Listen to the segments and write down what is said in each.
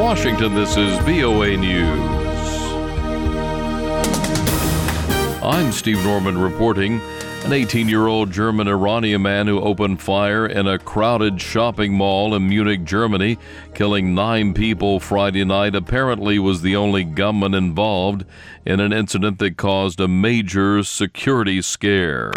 Washington, this is VOA News. I'm Steve Norman reporting. An 18-year-old German-Iranian man who opened fire in a crowded shopping mall in Munich, Germany, killing 9 people Friday night, apparently was the only gunman involved in an incident that caused a major security scare.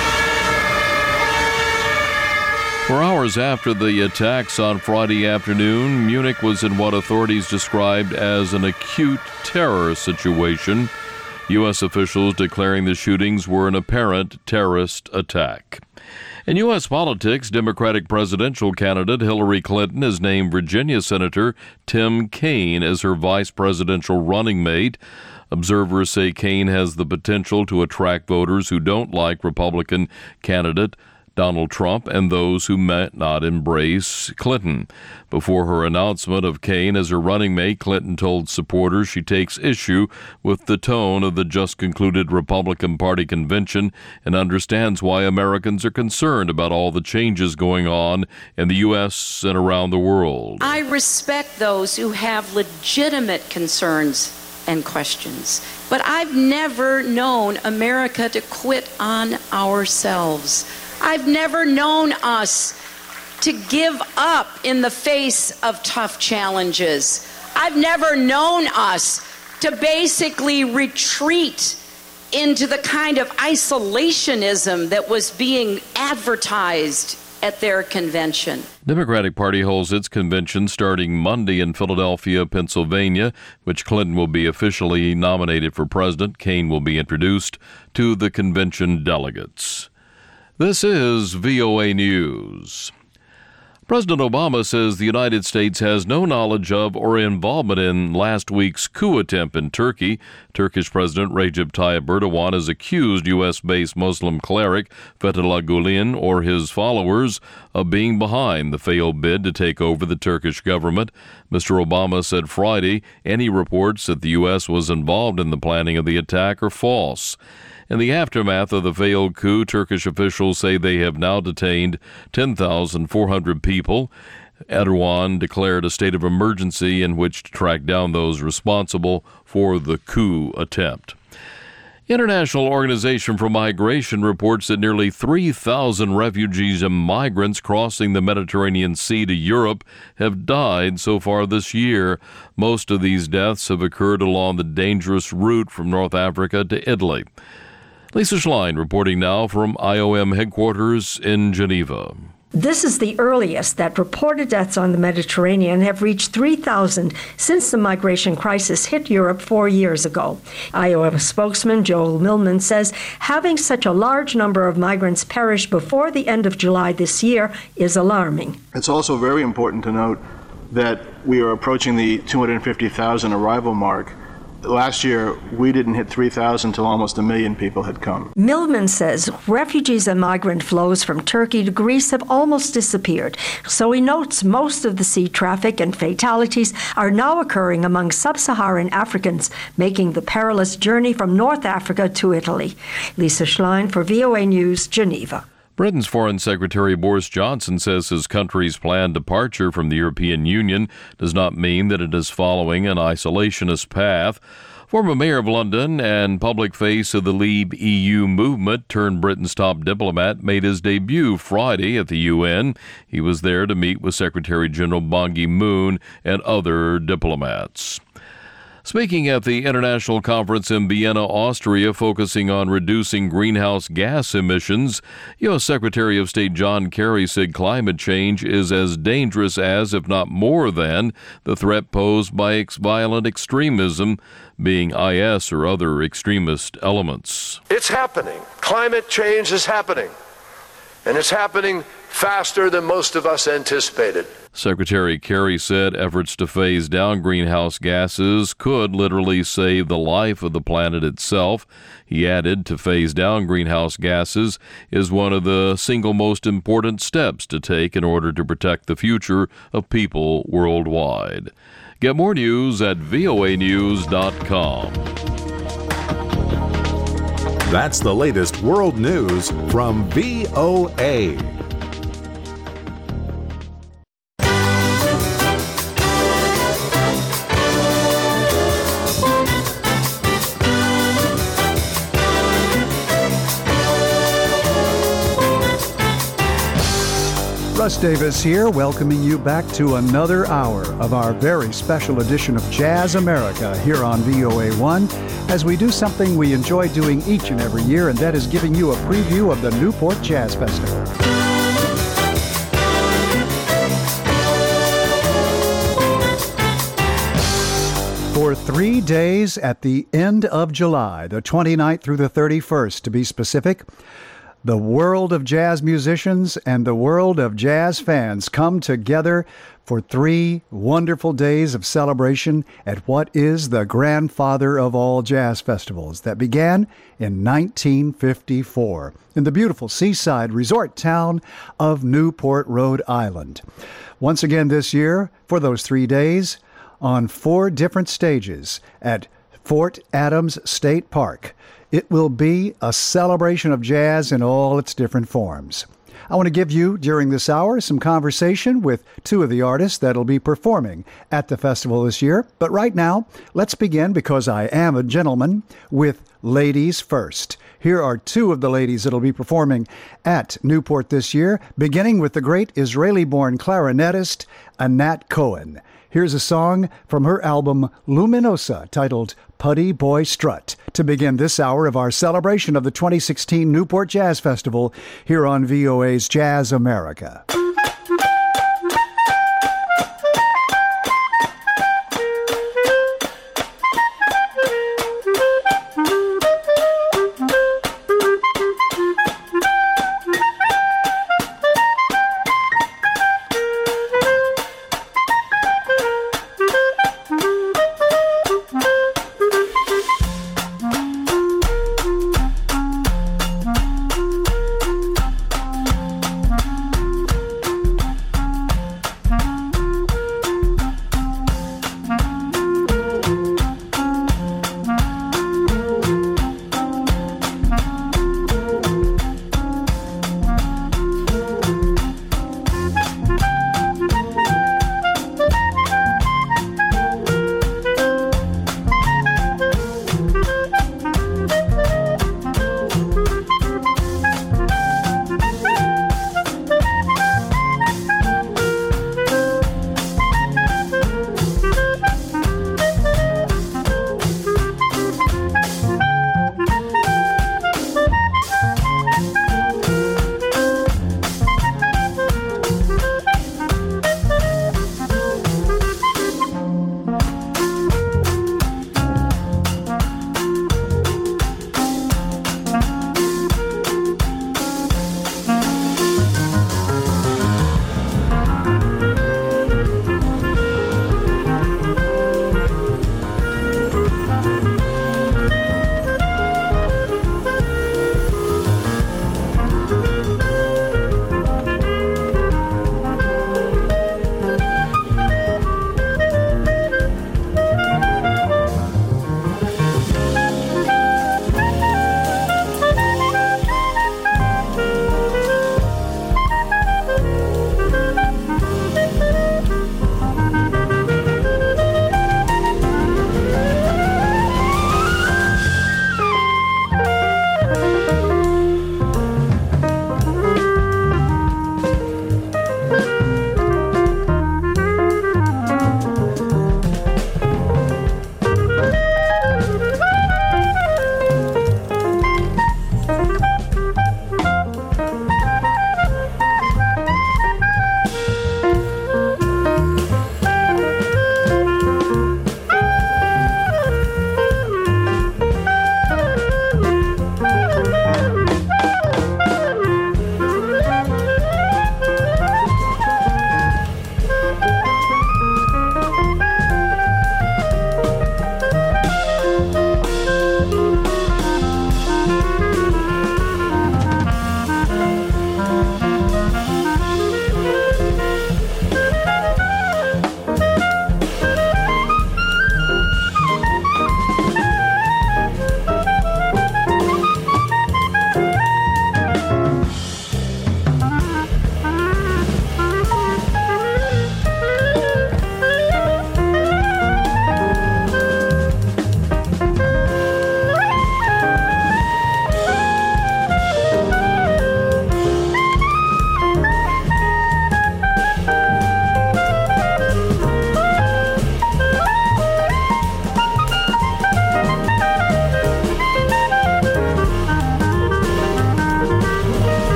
For hours after the attacks on Friday afternoon, Munich was in what authorities described as an acute terror situation, U.S. officials declaring the shootings were an apparent terrorist attack. In U.S. politics, Democratic presidential candidate Hillary Clinton has named Virginia Senator Tim Kaine as her vice presidential running mate. Observers say Kaine has the potential to attract voters who don't like Republican candidate Donald Trump and those who might not embrace Clinton. Before her announcement of Kaine as her running mate, Clinton told supporters she takes issue with the tone of the just-concluded Republican Party convention and understands why Americans are concerned about all the changes going on in the U.S. and around the world. I respect those who have legitimate concerns and questions, but I've never known America to quit on ourselves. I've never known us to give up in the face of tough challenges. I've never known us to basically retreat into the kind of isolationism that was being advertised at their convention. Democratic Party holds its convention starting Monday in Philadelphia, Pennsylvania, which Clinton will be officially nominated for president. Kaine will be introduced to the convention delegates. This is VOA News. President Obama says the United States has no knowledge of or involvement in last week's coup attempt in Turkey. Turkish President Recep Tayyip Erdogan has accused U.S.-based Muslim cleric Fethullah Gulen or his followers of being behind the failed bid to take over the Turkish government. Mr. Obama said Friday any reports that the U.S. was involved in the planning of the attack are false. In the aftermath of the failed coup, Turkish officials say they have now detained 10,400 people. Erdogan declared a state of emergency in which to track down those responsible for the coup attempt. International Organization for Migration reports that nearly 3,000 refugees and migrants crossing the Mediterranean Sea to Europe have died so far this year. Most of these deaths have occurred along the dangerous route from North Africa to Italy. Lisa Schlein reporting now from IOM headquarters in Geneva. This is the earliest that reported deaths on the Mediterranean have reached 3,000 since the migration crisis hit Europe 4 years ago. IOM spokesman Joel Millman says having such a large number of migrants perish before the end of July this year is alarming. It's also very important to note that we are approaching the 250,000 arrival mark. Last year, we didn't hit 3,000 till almost 1 million people had come. Millman says refugees and migrant flows from Turkey to Greece have almost disappeared. So he notes most of the sea traffic and fatalities are now occurring among sub-Saharan Africans, making the perilous journey from North Africa to Italy. Lisa Schlein for VOA News, Geneva. Britain's Foreign Secretary Boris Johnson says his country's planned departure from the European Union does not mean that it is following an isolationist path. Former Mayor of London and public face of the Leave EU movement turned Britain's top diplomat made his debut Friday at the UN. He was there to meet with Secretary General Ban Ki-moon and other diplomats. Speaking at the International Conference in Vienna, Austria, focusing on reducing greenhouse gas emissions, U.S. Secretary of State John Kerry said climate change is as dangerous as, if not more than, the threat posed by violent extremism, being IS or other extremist elements. It's happening. Climate change is happening. And it's happening faster than most of us anticipated. Secretary Kerry said efforts to phase down greenhouse gases could literally save the life of the planet itself. He added, to phase down greenhouse gases is one of the single most important steps to take in order to protect the future of people worldwide. Get more news at voanews.com. That's the latest world news from VOA. Russ Davis here, welcoming you back to another hour of our very special edition of Jazz America here on VOA1, as we do something we enjoy doing each and every year, and that is giving you a preview of the Newport Jazz Festival. For 3 days at the end of July, the 29th through the 31st to be specific, the world of jazz musicians and the world of jazz fans come together for 3 wonderful days of celebration at what is the grandfather of all jazz festivals that began in 1954 in the beautiful seaside resort town of Newport, Rhode Island. Once again this year, for those 3 days, on 4 different stages at Fort Adams State Park, it will be a celebration of jazz in all its different forms. I want to give you, during this hour, some conversation with 2 of the artists that'll be performing at the festival this year. But right now, let's begin, because I am a gentleman, with ladies first. Here are 2 of the ladies that'll be performing at Newport this year, beginning with the great Israeli-born clarinetist Anat Cohen. Here's a song from her album Luminosa titled Putty Boy Strut to begin this hour of our celebration of the 2016 Newport Jazz Festival here on VOA's Jazz America.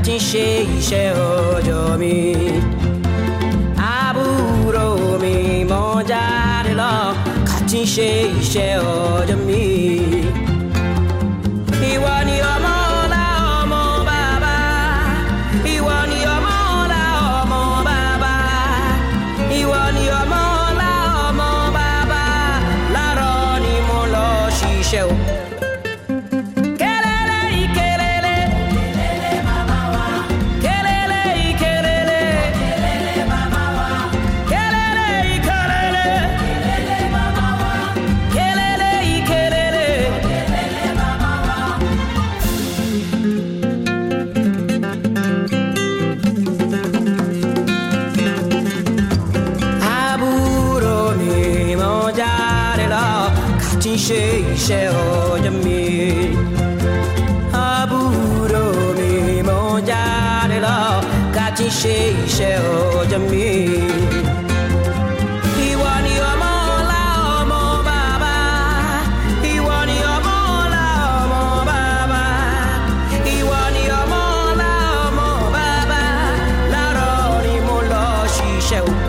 ti ń ṣe iṣẹ́ ọjọ́ mi. Àbúrò mi mọ jáde lọ ká ti ń ṣe iṣẹ́ ọjọ́ mi. Ìwọ ni ọmọ ọlá ọmọ bàbá. Ìwọ ni ọmọ ọlá ọmọ bàbá. Ìwọ ni ọmọ ọlá ọmọ bàbá. Láàárọ̀ ni mo lọ ṣiṣẹ́ o. Ṣe iṣẹ́ ọjọ́ mi. Àbúrò mi mọ jáde lọ ká ti ṣe iṣẹ́ ọjọ́ mi. Ìwọ ni ọmọ ọlá ọmọ bàbá. Ìwọ ni ọmọ ọlá ọmọ bàbá. Ìwọ ni ọmọ ọlá ọmọ bàbá. Láàárọ̀ ni mo lọ ṣiṣẹ́ o.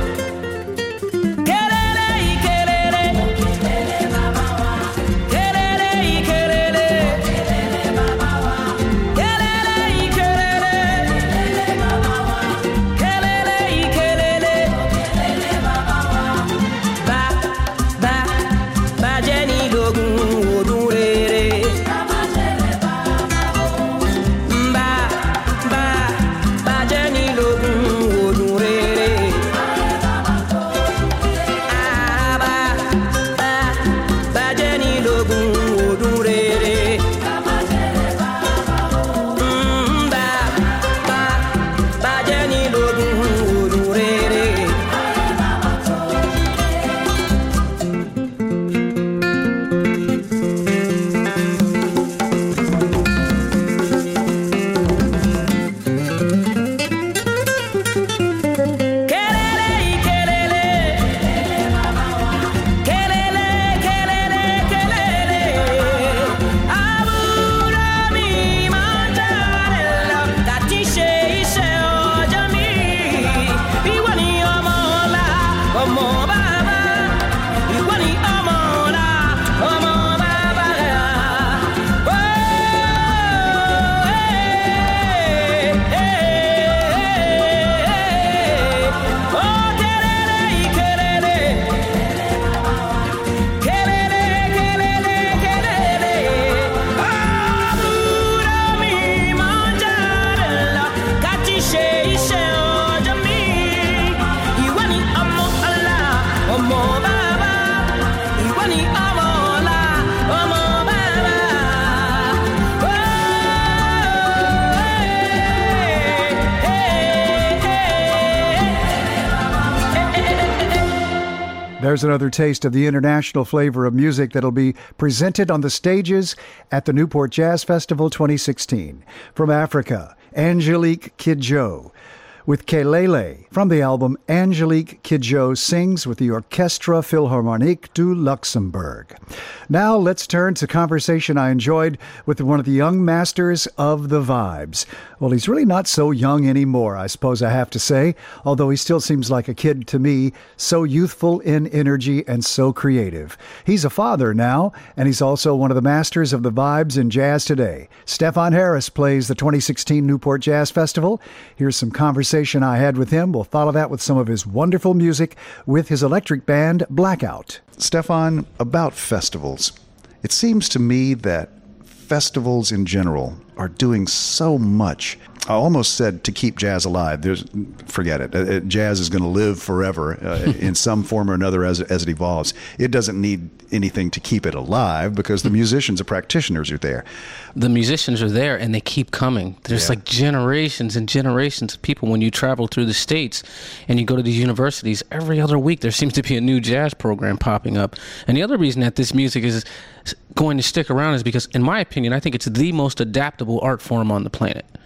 There's another taste of the international flavor of music that'll be presented on the stages at the Newport Jazz Festival 2016. From Africa, Angelique Kidjo with Kelele from the album Angelique Kidjo Sings with the Orchestre Philharmonique du Luxembourg. Now let's turn to conversation I enjoyed with one of the young masters of the vibes. Well, he's really not so young anymore, I suppose I have to say, although he still seems like a kid to me, so youthful in energy and so creative. He's a father now, and he's also one of the masters of the vibes in jazz today. Stefon Harris plays the 2016 Newport Jazz Festival. Here's some conversation I had with him. We'll follow that with some of his wonderful music with his electric band, Blackout. Stefon, about festivals. It seems to me that festivals in general are doing so much. I almost said to keep jazz alive. Forget it. Jazz is going to live forever in some form or another as it evolves. It doesn't need anything to keep it alive because the musicians and practitioners are there. The musicians are there and they keep coming. There's like generations and generations of people. When you travel through the States and you go to these universities, every other week there seems to be a new jazz program popping up. And the other reason that this music is going to stick around is because, in my opinion, I think it's the most adaptable art form on the planet.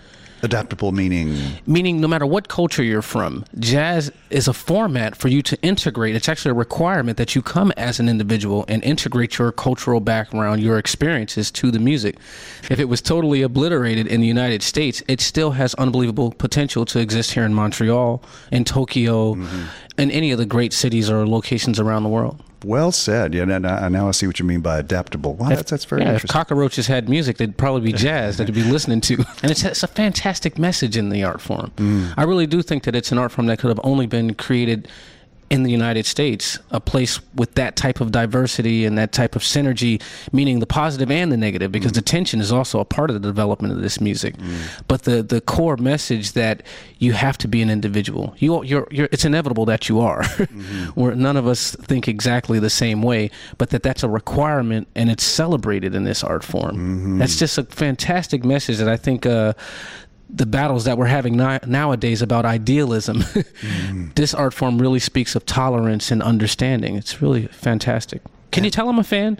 Adaptable meaning no matter what culture you're from, jazz is a format for you to integrate. It's actually a requirement that you come as an individual and integrate your cultural background, your experiences to the music. If it was totally obliterated in the United States, it still has unbelievable potential to exist here in Montreal, in Tokyo, and any of the great cities or locations around the world. Well said. Yeah, now I see what you mean by adaptable. Wow, that's very interesting. If cockroaches had music, they'd probably be jazz that they'd be listening to. And it's a fantastic message in the art form. I really do think that it's an art form that could have only been created in the United States, a place with that type of diversity and that type of synergy, meaning the positive and the negative, because the tension is also a part of the development of this music. But the core message that you have to be an individual. You're it's inevitable that you are. Where none of us think exactly the same way, but that's a requirement and it's celebrated in this art form. That's just a fantastic message that I think the battles that we're having nowadays about idealism, this art form really speaks of tolerance and understanding. It's really fantastic. Can you tell I'm a fan?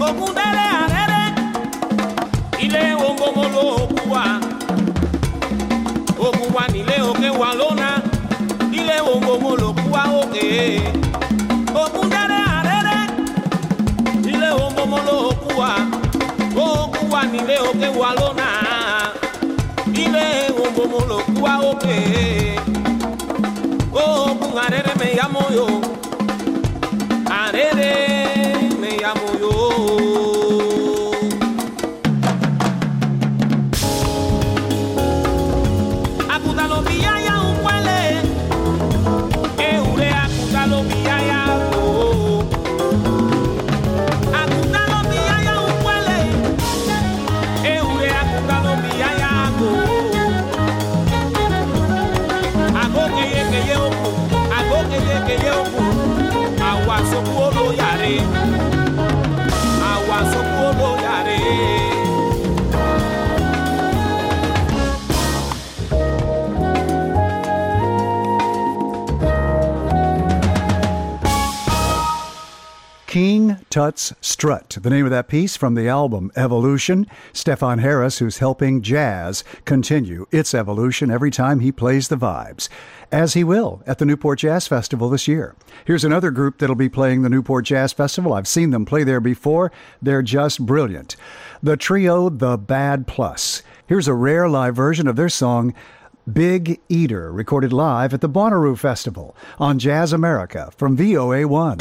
Okundele arere, ile wongomolo kuwa. Okuwa nile oke walona, ile wongomolo kuwa oke. Okundele arere, ile wongomolo kuwa. Okuwa nile oke walona, ile wongomolo kuwa oke. Okungarere me llamo yo, arere me llamo yo. Akutalo biyaya ukwele, eure akutalo biyaya o. Akutalo biyaya ukwele, eure akutalo biyaya o. Ago keye oku, ago keye oku, awa sokuolo yare, awa sokuolo yare. King Tut's Strut, the name of that piece from the album Evolution. Stefan Harris, who's helping jazz continue its evolution every time he plays the vibes, as he will at the Newport Jazz Festival this year. Here's another group that'll be playing the Newport Jazz Festival. I've seen them play there before. They're just brilliant. The trio The Bad Plus. Here's a rare live version of their song Big Eater, recorded live at the Bonnaroo Festival on Jazz America from VOA1.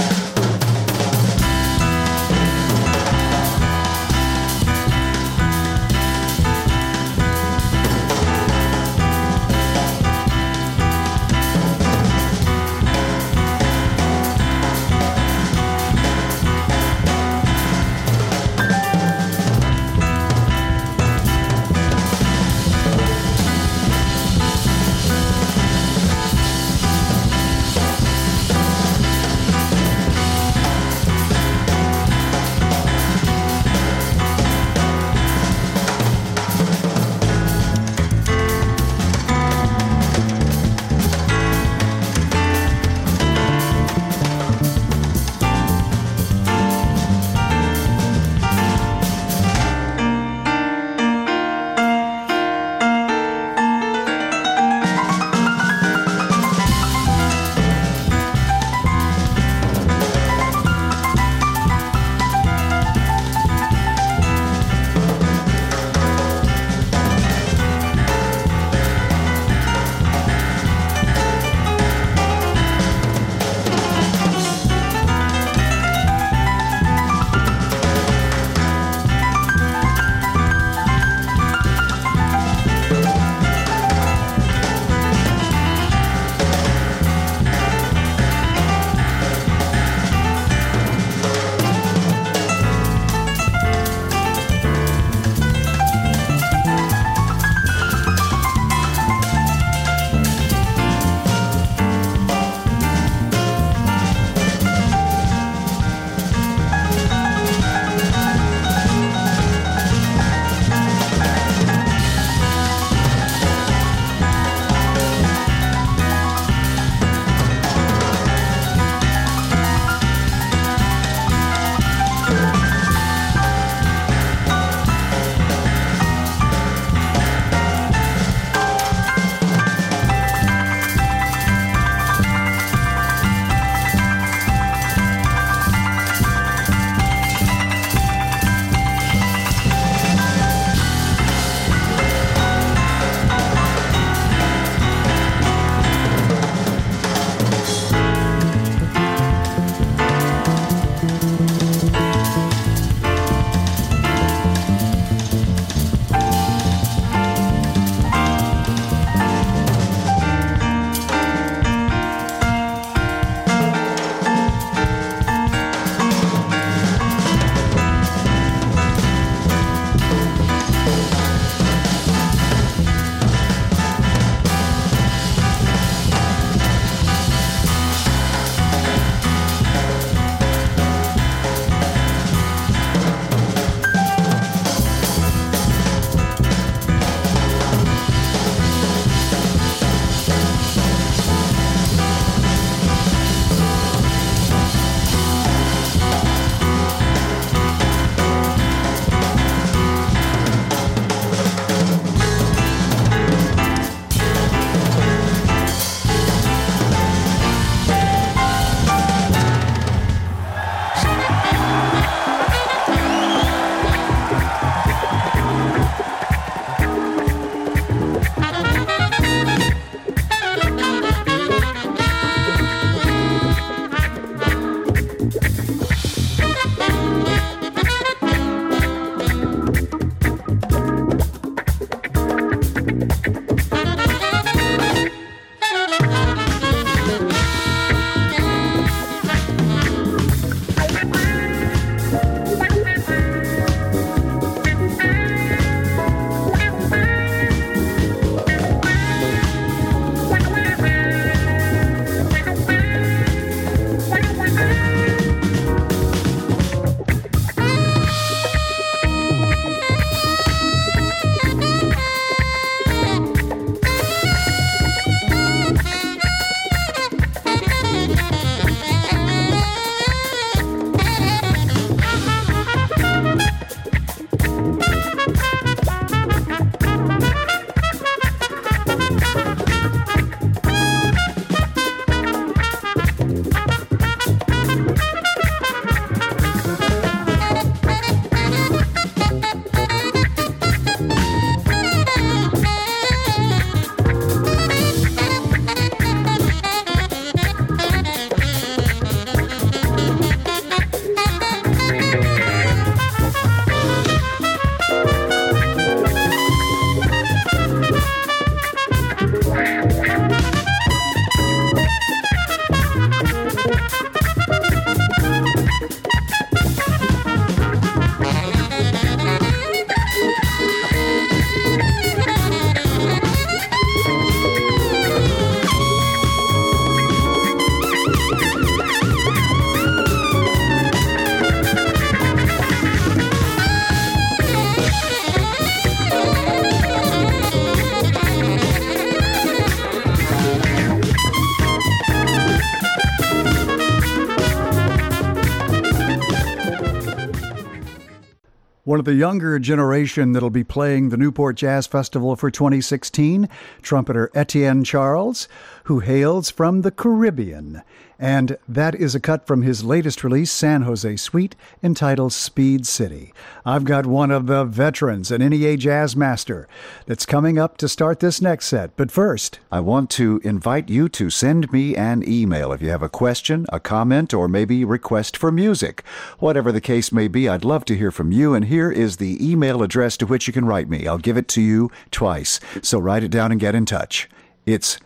One of the younger generation that'll be playing the Newport Jazz Festival for 2016, trumpeter Etienne Charles, who hails from the Caribbean. And that is a cut from his latest release, San Jose Suite, entitled Speed City. I've got one of the veterans, an NEA jazz master, that's coming up to start this next set. But first, I want to invite you to send me an email if you have a question, a comment, or maybe request for music. Whatever the case may be, I'd love to hear from you, and here is the email address to which you can write me. I'll give it to you twice, so write it down and get in touch. It's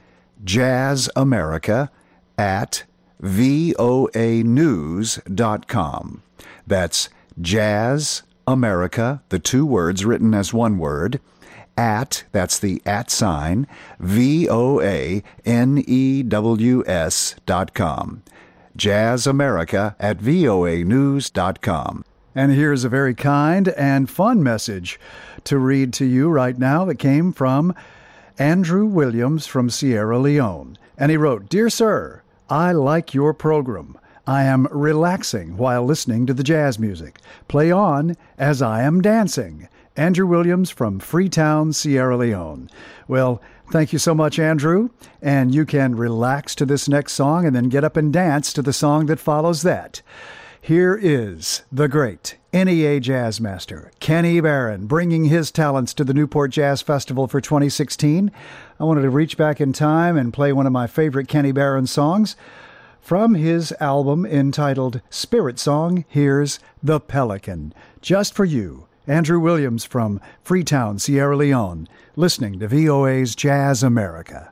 jazzamerica@voanews.com. That's Jazz America, the two words written as one word, that's the @ sign, voanews.com. jazzamerica@voanews.com. And here's a very kind and fun message to read to you right now that came from Andrew Williams from Sierra Leone. And he wrote, "Dear Sir, I like your program. I am relaxing while listening to the jazz music. Play on as I am dancing." Andrew Williams from Freetown, Sierra Leone. Well, thank you so much, Andrew. And you can relax to this next song and then get up and dance to the song that follows that. Here is the great NEA jazz master, Kenny Barron, bringing his talents to the Newport Jazz Festival for 2016. I wanted to reach back in time and play one of my favorite Kenny Barron songs from his album entitled Spirit Song. Here's The Pelican. Just for you, Andrew Williams from Freetown, Sierra Leone, listening to VOA's Jazz America.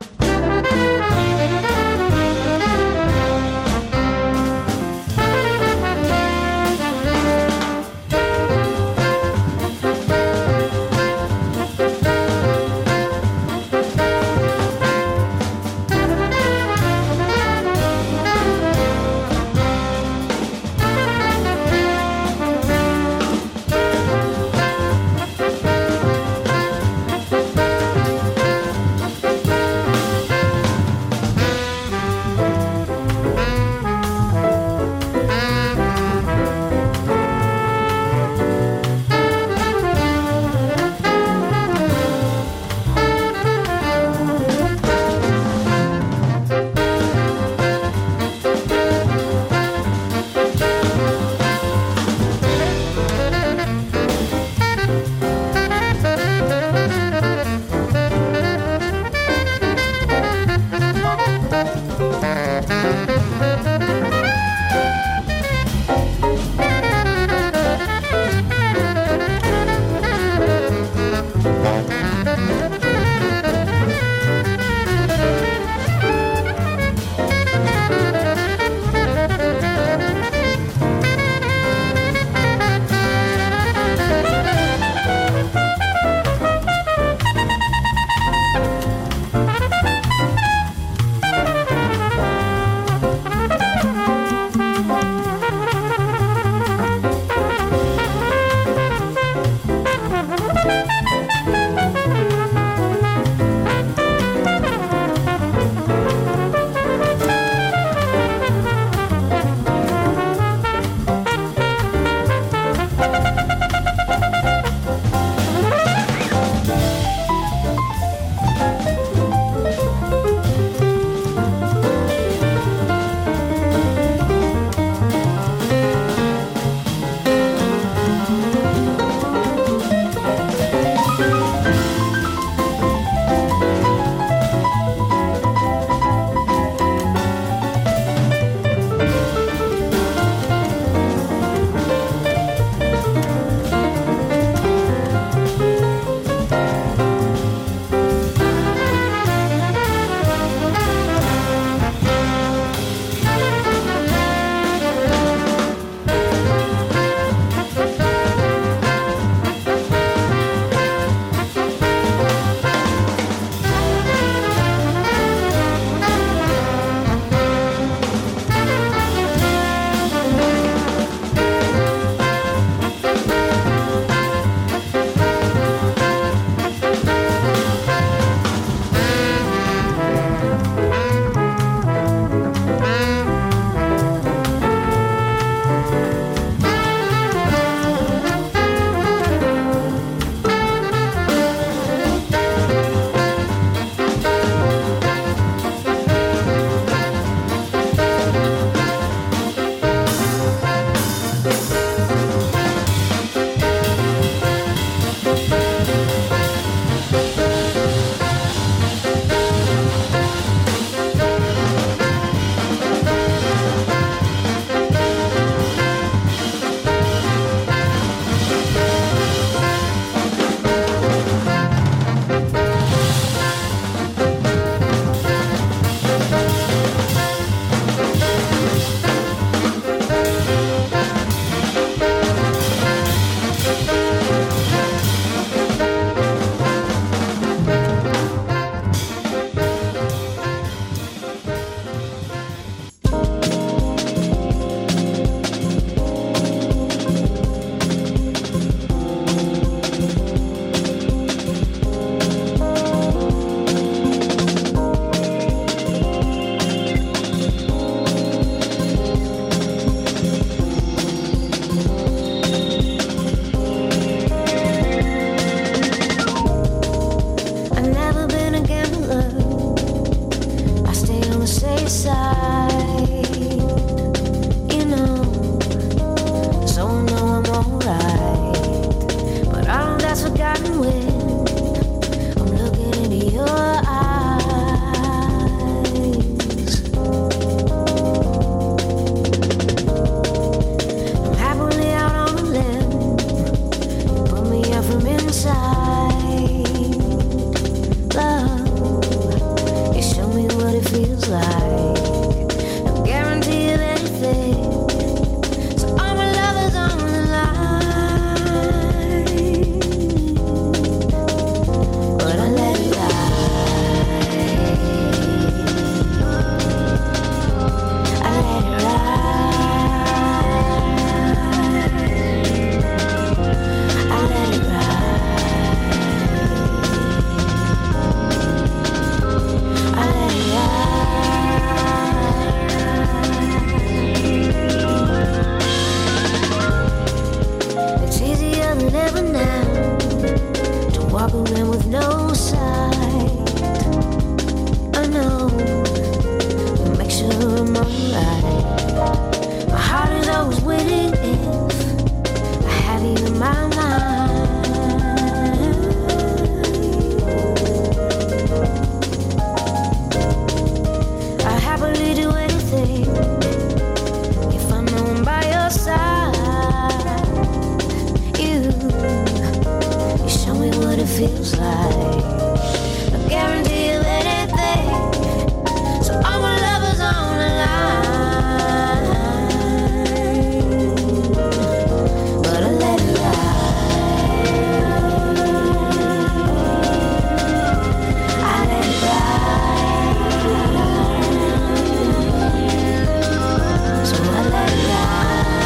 and ever now, to walk around with no sight. I know, make sure I'm alright. My heart is always waiting if I have you in my mind. I happily do anything if I know I'm by your side. You show me what it feels like. I guarantee you anything. So all my love is on the line. But I let it ride. I let it ride. So I let it ride.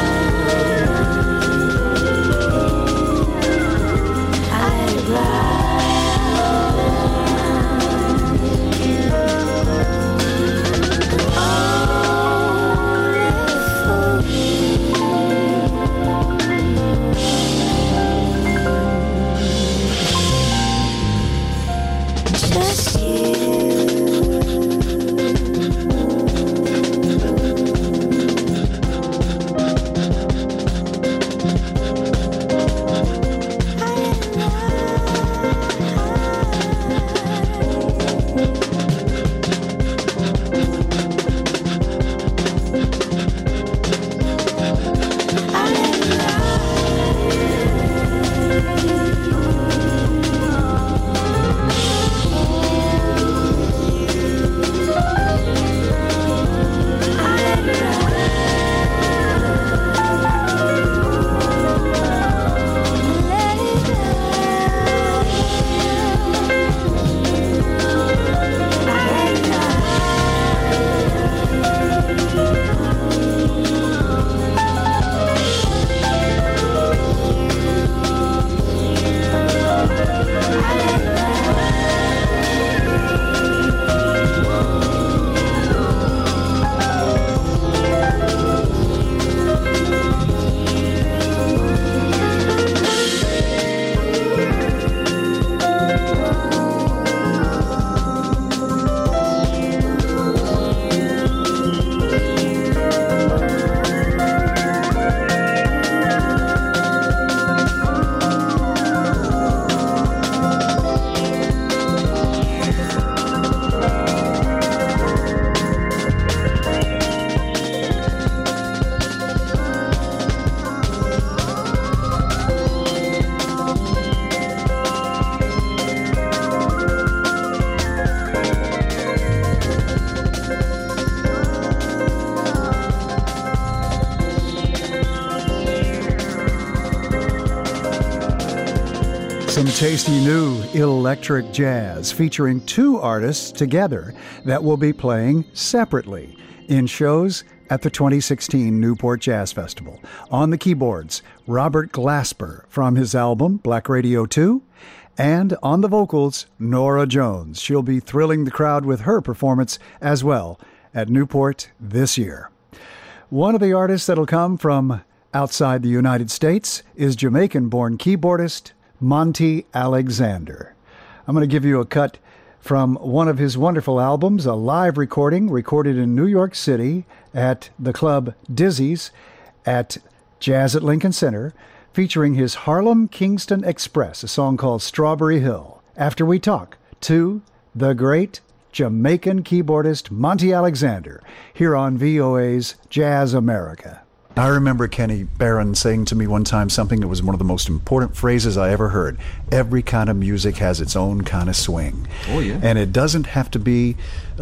Some tasty new electric jazz featuring two artists together that will be playing separately in shows at the 2016 Newport Jazz Festival. On the keyboards, Robert Glasper from his album Black Radio 2, and on the vocals, Nora Jones. She'll be thrilling the crowd with her performance as well at Newport this year. One of the artists that'll come from outside the United States is Jamaican-born keyboardist Monty Alexander. I'm going to give you a cut from one of his wonderful albums, a live recording recorded in New York City at the club Dizzy's at Jazz at Lincoln Center, featuring his Harlem Kingston Express, a song called Strawberry Hill, after we talk to the great Jamaican keyboardist Monty Alexander here on VOA's Jazz America. I remember Kenny Barron saying to me one time something that was one of the most important phrases I ever heard. Every kind of music has its own kind of swing. Oh, yeah. And it doesn't have to be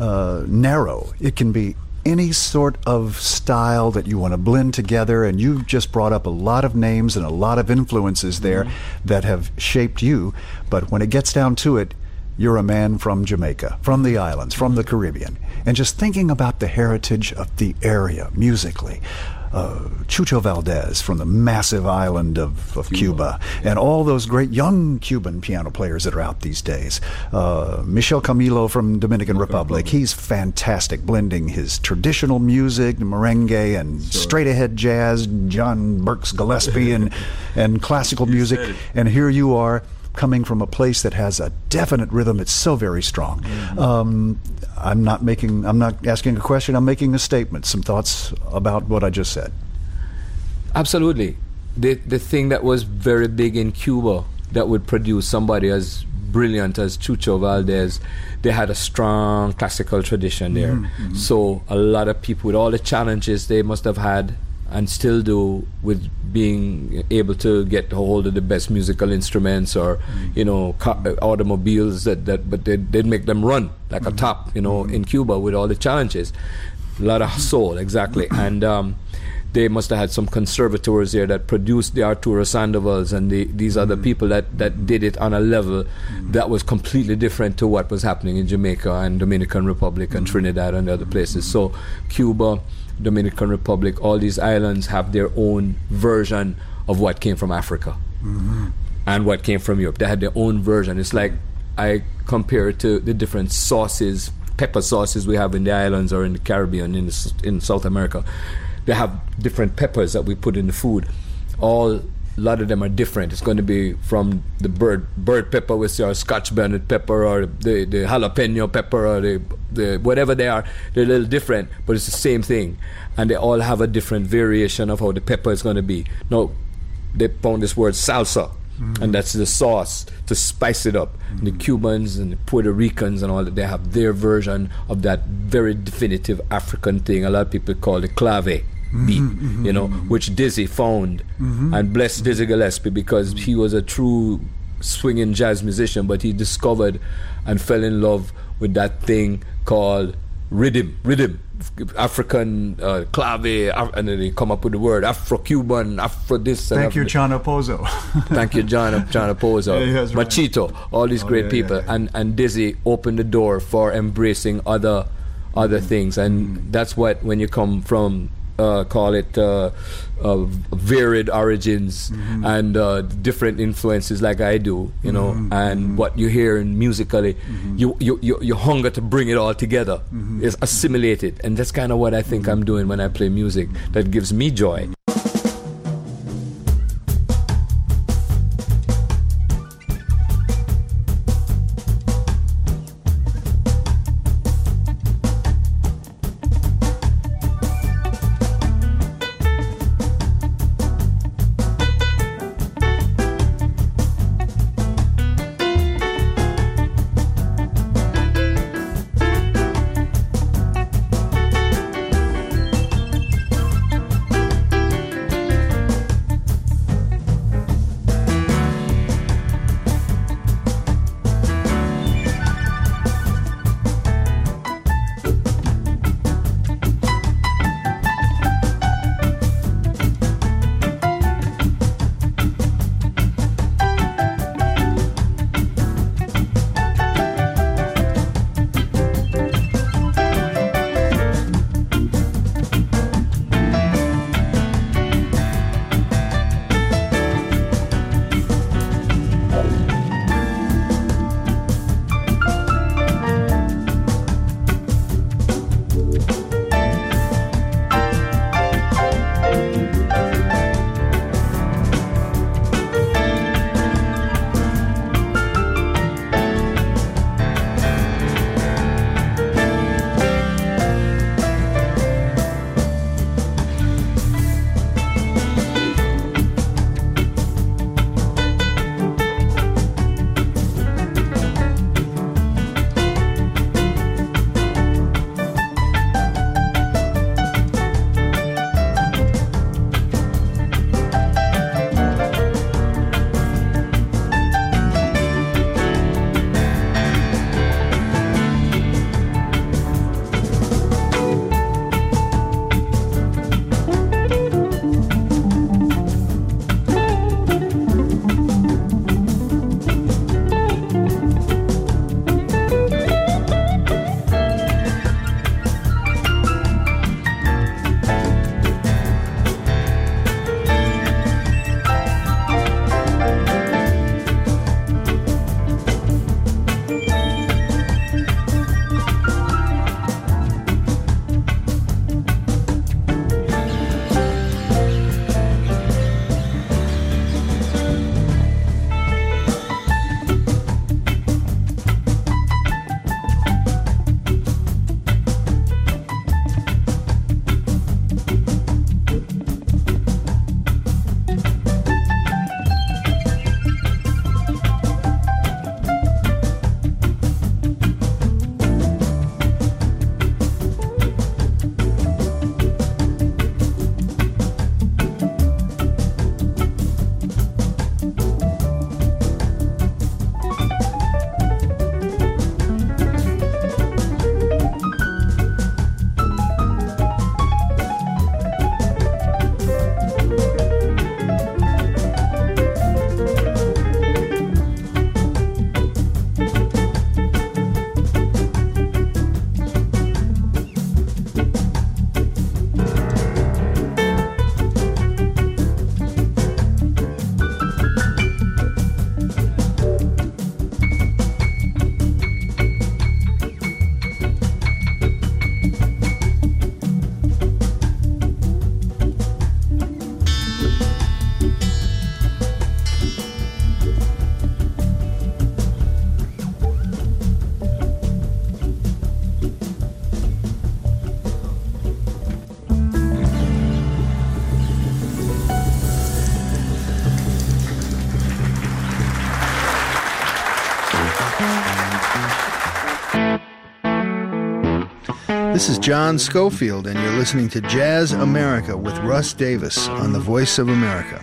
narrow. It can be any sort of style that you want to blend together, and you've just brought up a lot of names and a lot of influences there that have shaped you. But when it gets down to it, you're a man from Jamaica, from the islands, from the Caribbean. And just thinking about the heritage of the area musically, Chucho Valdez from the massive island of Cuba, and all those great young Cuban piano players that are out these days. Michel Camilo from Dominican Republic, he's fantastic, blending his traditional music, merengue, and straight-ahead jazz, John Burke's Gillespie, and classical music. And here you are, coming from a place that has a definite rhythm. It's so very strong. I'm not asking a question, I'm making a statement. Some thoughts about what I just said. Absolutely. The thing that was very big in Cuba that would produce somebody as brilliant as Chucho Valdez, they had a strong classical tradition there. Mm-hmm. So a lot of people, with all the challenges they must have had and still do with being able to get hold of the best musical instruments or automobiles but they'd make them run like a top, in Cuba with all the challenges. A lot of soul, exactly. And they must have had some conservators there that produced the Arturo Sandovals and these other people that did it on a level that was completely different to what was happening in Jamaica and Dominican Republic and Trinidad and other places. So Cuba, Dominican Republic, all these islands have their own version of what came from Africa and what came from Europe. They had their own version. It's like I compare it to the different sauces, pepper sauces we have in the islands or in the Caribbean, in South America. They have different peppers that we put in the food. A lot of them are different. It's going to be from the bird pepper, we say, or Scotch bonnet pepper, or the jalapeno pepper, or the whatever they are. They're a little different, but it's the same thing. And they all have a different variation of how the pepper is going to be. Now, they found this word salsa, and that's the sauce to spice it up. The Cubans and the Puerto Ricans and all that, they have their version of that very definitive African thing. A lot of people call it clave beat, which Dizzy found. And bless Dizzy Gillespie, because he was a true swinging jazz musician, but he discovered and fell in love with that thing called rhythm, African clave, and then they come up with the word Afro-Cuban, Afro this. Thank you, John Opozo. Thank you, John Opozo, yeah, right. Machito, all these great people, yeah. And Dizzy opened the door for embracing other things, and that's what, when you come from call it varied origins and different influences like I do, and what you hear in musically, you hunger to bring it all together, is assimilated, and that's kind of what I think I'm doing when I play music that gives me joy. This is John Schofield, and you're listening to Jazz America with Russ Davis on the Voice of America.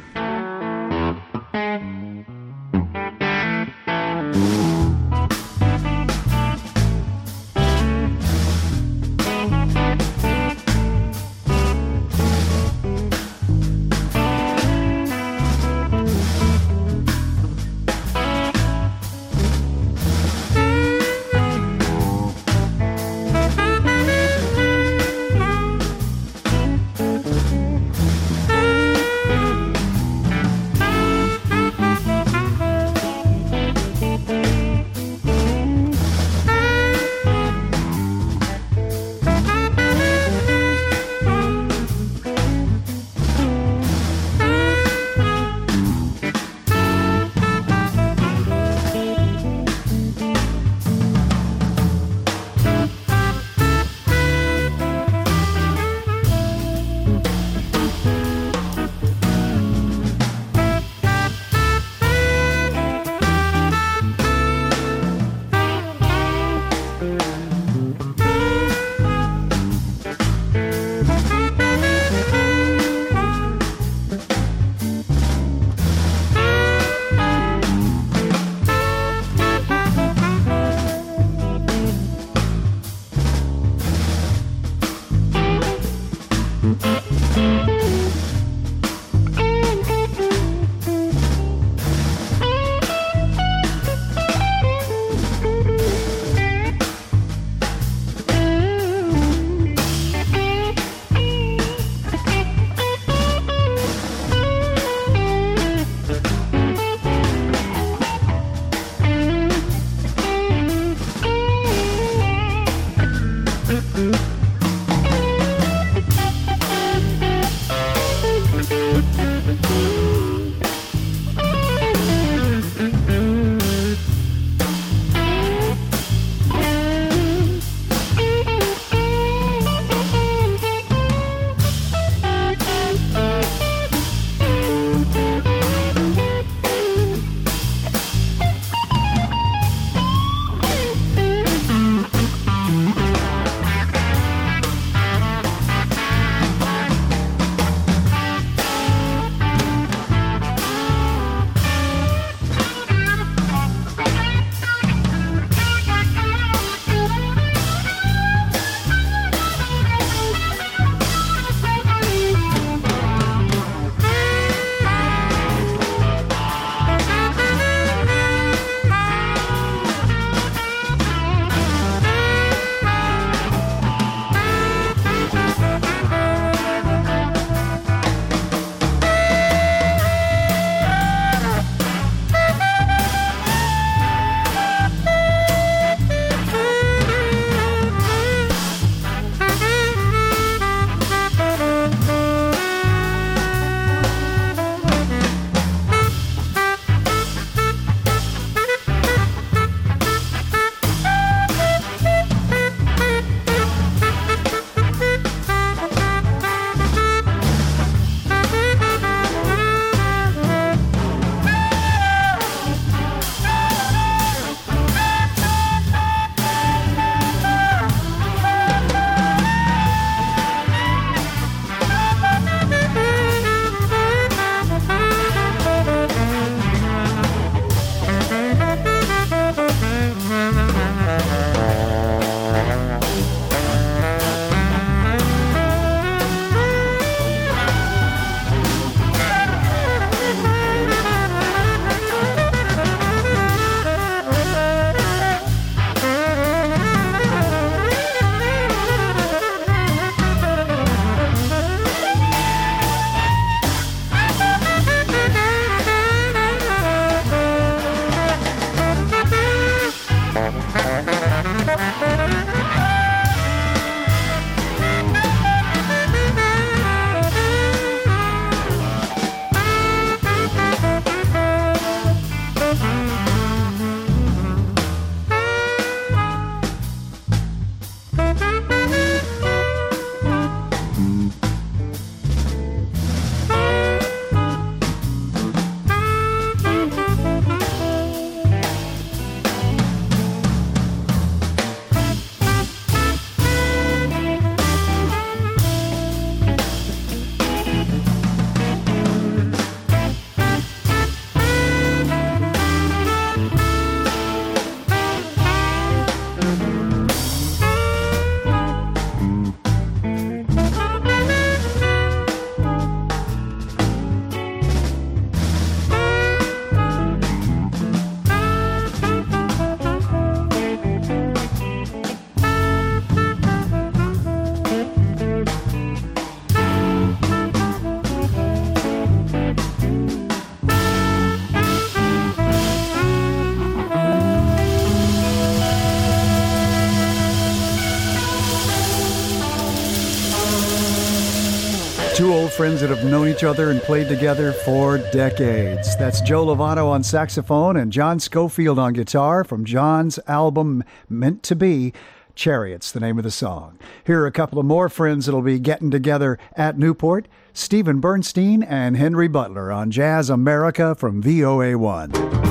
Two old friends that have known each other and played together for decades. That's Joe Lovano on saxophone and John Schofield on guitar from John's album Meant to Be. Chariots, the name of the song. Here are a couple of more friends that'll be getting together at Newport. Stephen Bernstein and Henry Butler on Jazz America from VOA1.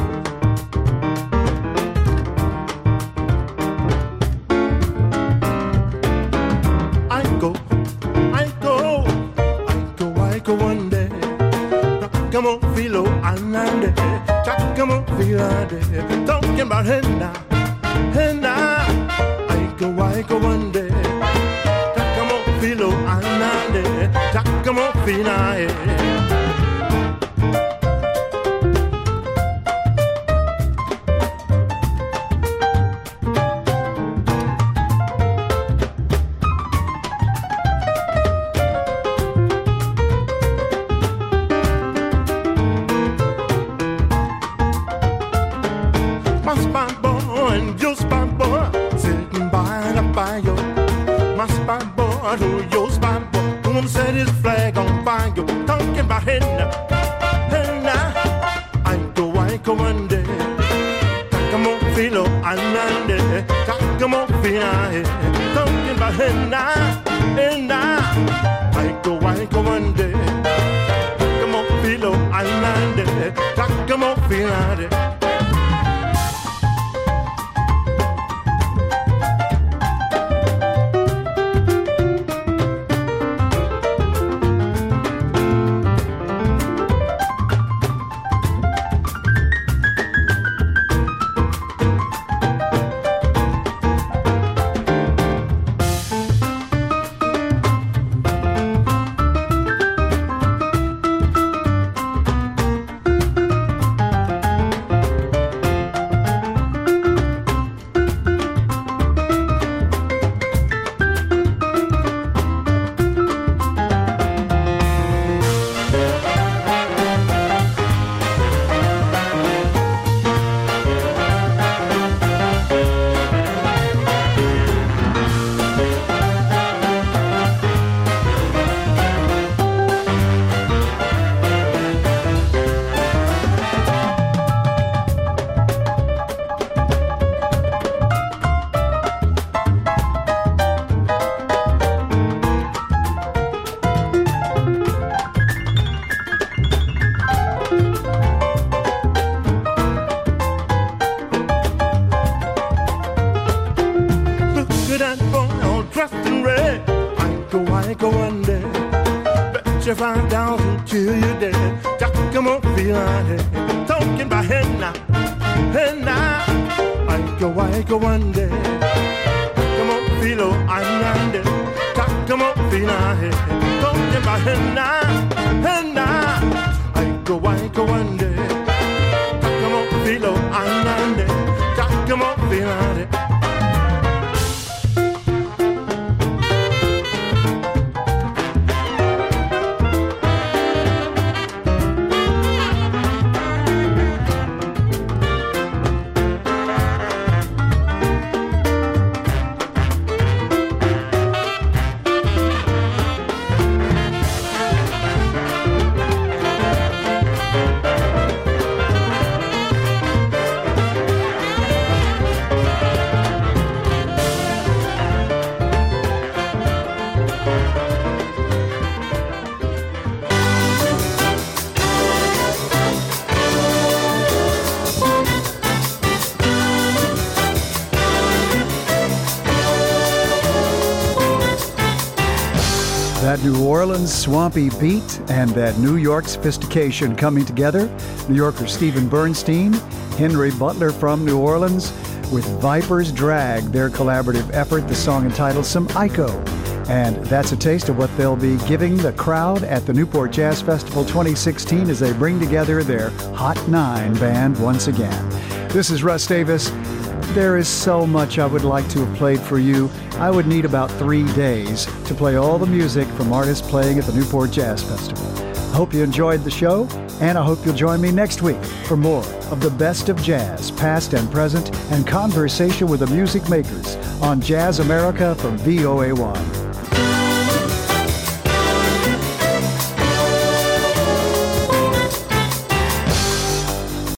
One day, come on, feel anande, come on, feel ande. Talking about henna, I go one day. Come on, feel anande, come on, feel ande. One day, come on, feel anande, come on, feel talking about henna, I go one day, come on, feel anande, come on, feel That New Orleans swampy beat and that New York sophistication coming together. New Yorker Stephen Bernstein, Henry Butler from New Orleans with Viper's Drag, their collaborative effort, the song entitled Some Iko. And that's a taste of what they'll be giving the crowd at the Newport Jazz Festival 2016 as they bring together their Hot 9 band once again. This is Russ Davis. There is so much I would like to have played for you. I would need about 3 days to play all the music from artists playing at the Newport Jazz Festival. I hope you enjoyed the show, and I hope you'll join me next week for more of the best of jazz, past and present, and conversation with the music makers on Jazz America from VOA1.